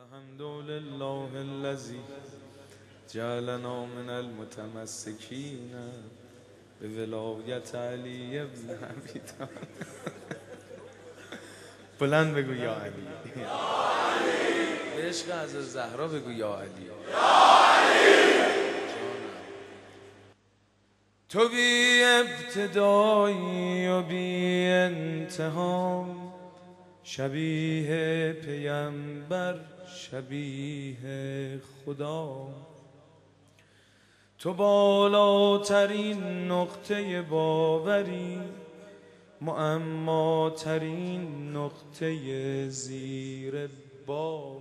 الحمد لله الذي جعلنا من المتمسكين بولایت علی ابن ابی طالب. بلند بگو یا علی. به عشق حضرت زهرا بگو یا علی. تو بی ابتدایی و بی انتها، شبیه پیامبر شبیه خدا. تو بالاترین نقطه باوری، معماترین نقطه زیر بار.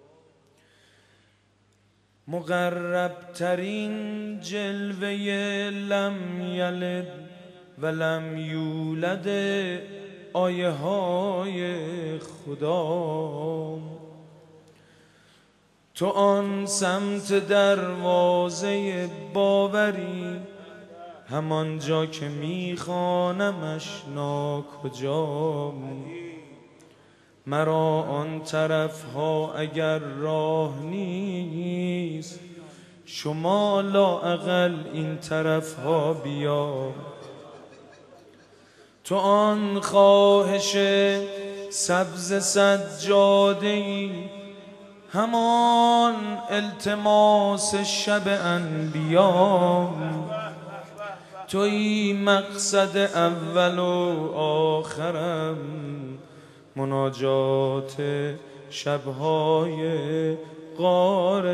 مقربترین جلوه لم یلد و لم یولد آیه های خدا. تو آن سمت دروازه باوری، همانجا که میخوانمش ناکجا. مرا آن طرف ها اگر راه نیست، شما لااقل این طرف ها بیا. تو آن خواهش سبز سجاده‌ای، همان التماس شب انبیا. توی مقصد اول و آخرم، مناجات شبهای غار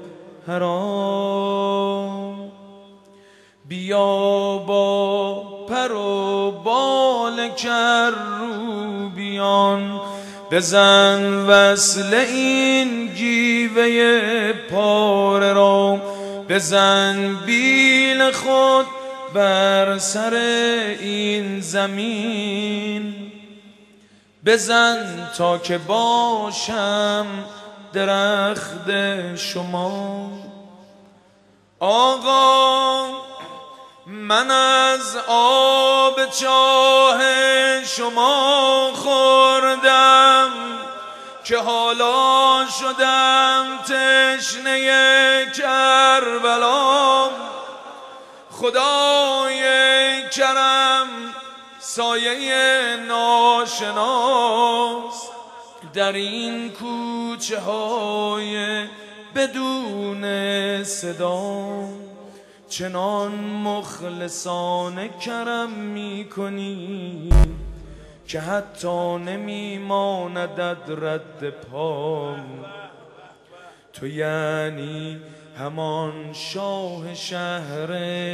حرام. بیا با پر و بال کروبیان، بزن وصل این گیوه پاره را. بزن بیل خود بر سر این زمین، بزن تا که باشم درخت شما. آقا من از آب چاه شما خوردم، که حالا شدم تشنه کربلا. خدای کرم سایه ناشناس در این کوچه های بدون صدا. چنان مخلصانه کرم میکنی که حتی نمیماندد رد پام. تو یعنی همان شاه شهر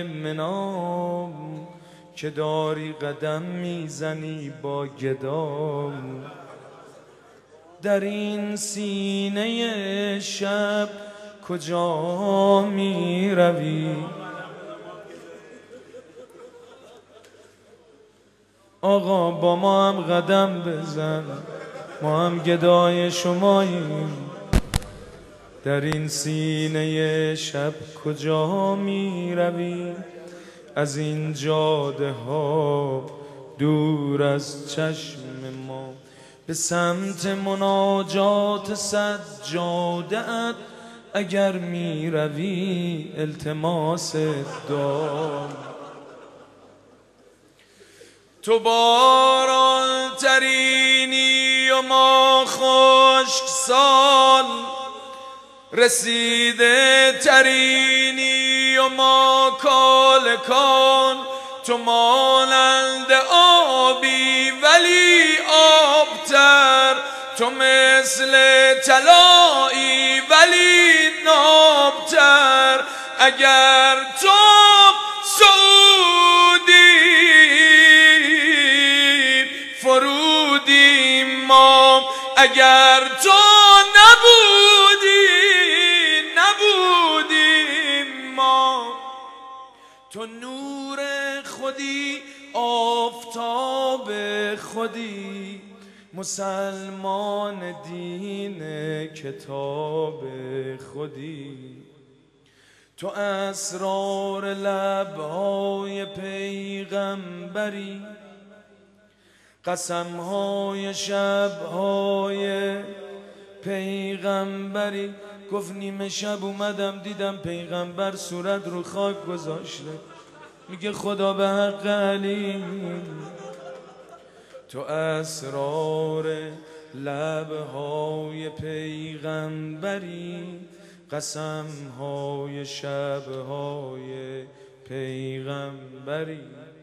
منام، که داری قدم میزنی با گدام. در این سینه شب کجا میروی؟ آقا با ما هم قدم بزن، ما هم گدای شماییم. در این سینه شب کجا میروی؟ از این جاده ها دور از چشم ما، به سمت مناجات سجاده‌ات اگر میروی التماس دار. تو باران ترینی و ما خشک سال، رسیده ترینی و ما کالکان. تو مانند آبی ولی آبتر، تو مثل طلایی ولی نابتر. اگر تو سعودی فرودیم ما، اگر تو نبودیم ما. تو نور خودی، آفتاب خودی، مسلمان دین کتاب خودی. تو اسرار لبهای پیغمبری، قسمهای شبهای پیغمبری. گفت نیمه شب اومدم دیدم پیغمبر صورت رو خاک گذاشته. میگه خدا به حق علی تو اسرار لبهای پیغمبری، قسمهای شبهای پیغمبری.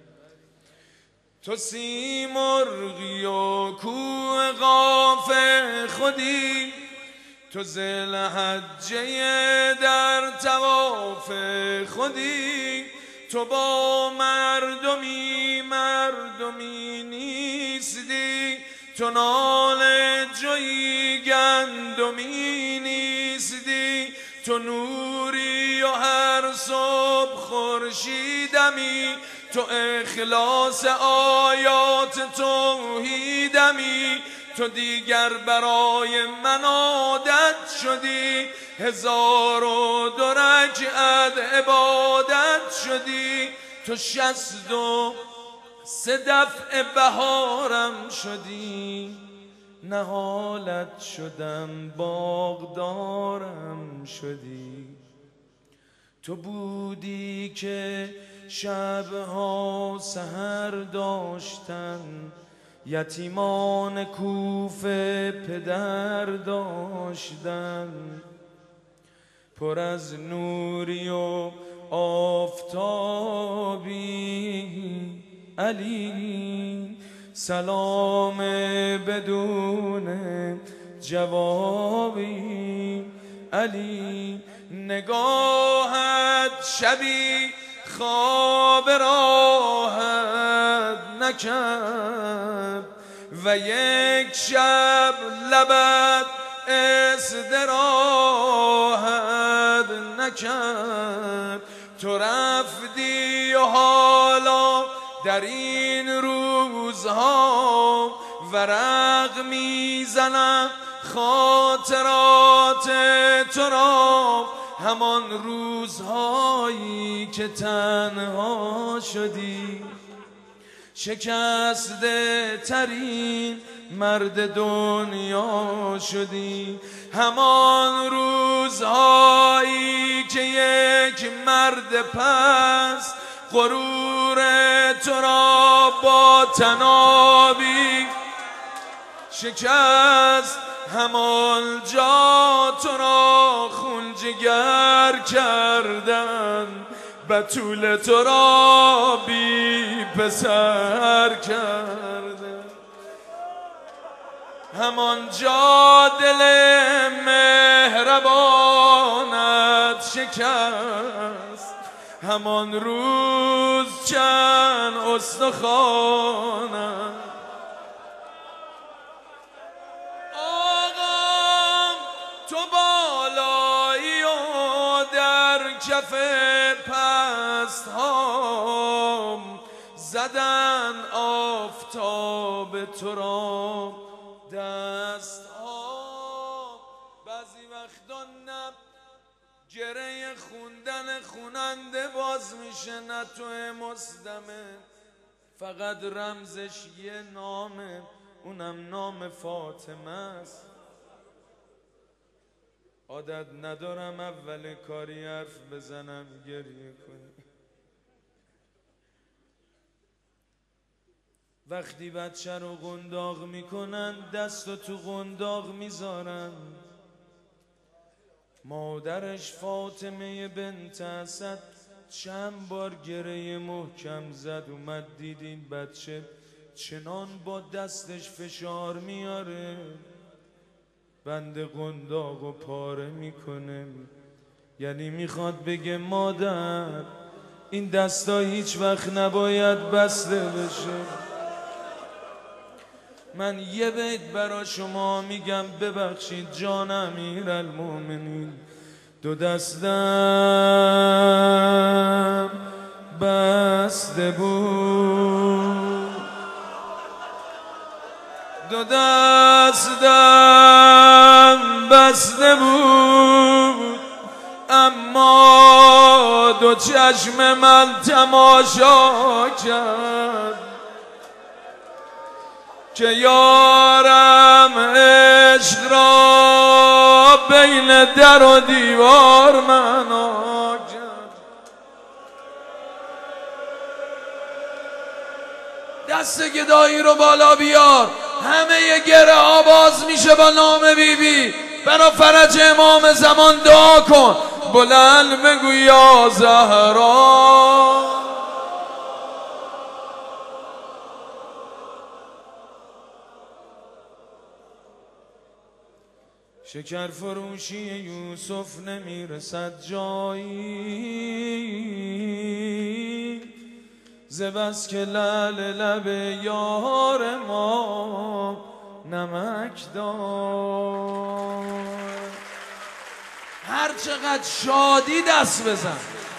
تو سیمرغی و کوه قاف خودی، تو ذوالحجه در طواف خودی. تو با مردمی نیستی، تو ناله جوی گندمی نیستی. تو نوری و هر صبح خورشیدمی، تو اخلاص آیات توحیدمی. تو دیگر برای من عادت شدی، 1002 رکعت عبادت شدی. تو 63 دفع بهارم شدی، نهالت شدم باغدارم شدی. تو بودی که شبها سحر داشتن، یتیمان کوفه پدر داشتن. پر از نوری و آفتابی علی، سلام بدون جوابی علی. نگاهت شبی خواب راحت نکرد و یک شب لبت استراحت نکرد. تو رفتی و حالا در این روزها ورق میزنم خاطرات تو را. همان روزهایی که تنها شدی، شکسته ترین مرد دنیا شدی. همان روزهایی که یک مرد پست غرور تو را با تنابی شکست. همان جا تو را خون جگر کردن، بتول تو را بی پسر کردن. همان جا دل مهربانت شکست، همان روز چند استخوانت. آقا تو بالایی و در کف پست هام زدن آفتاب تو را دست ها. بعضی وقتا نه گره خوندن خوننده باز میشه نه تو مصدمه، فقط رمزش یه نامه، اونم نام فاطمه است. عادت ندارم اول کاری حرف بزنم گریه کنی. وقتی بچه رو قنداق میکنن دستو تو قنداق میذارن. مادرش فاطمه بنت اسد چند بار گره محکم زد، اومد دید این بچه چنان با دستش فشار میاره بند قنداق و پاره میکنه. یعنی میخواد بگه مادر این دستا هیچ وقت نباید بسته بشه. من یه بیت برا شما میگم ببخشید جان امیرالمومنین. دو دستم بسته بود، دو دستم بسته بود، اما دو چشم من تماشا کرد که یارم عشق را بین در و دیوار منو کرد. دست گدایی رو بالا بیار، همه ی گره ها باز میشه با نام بیبی. برا فرج امام زمان دعا کن، بلند بگو یا زهرا. شکر فروشی یوسف نمیرسد جایی، ز بس که لعل لب یار ما نمک دار. هر چقدر شادی دست بزن.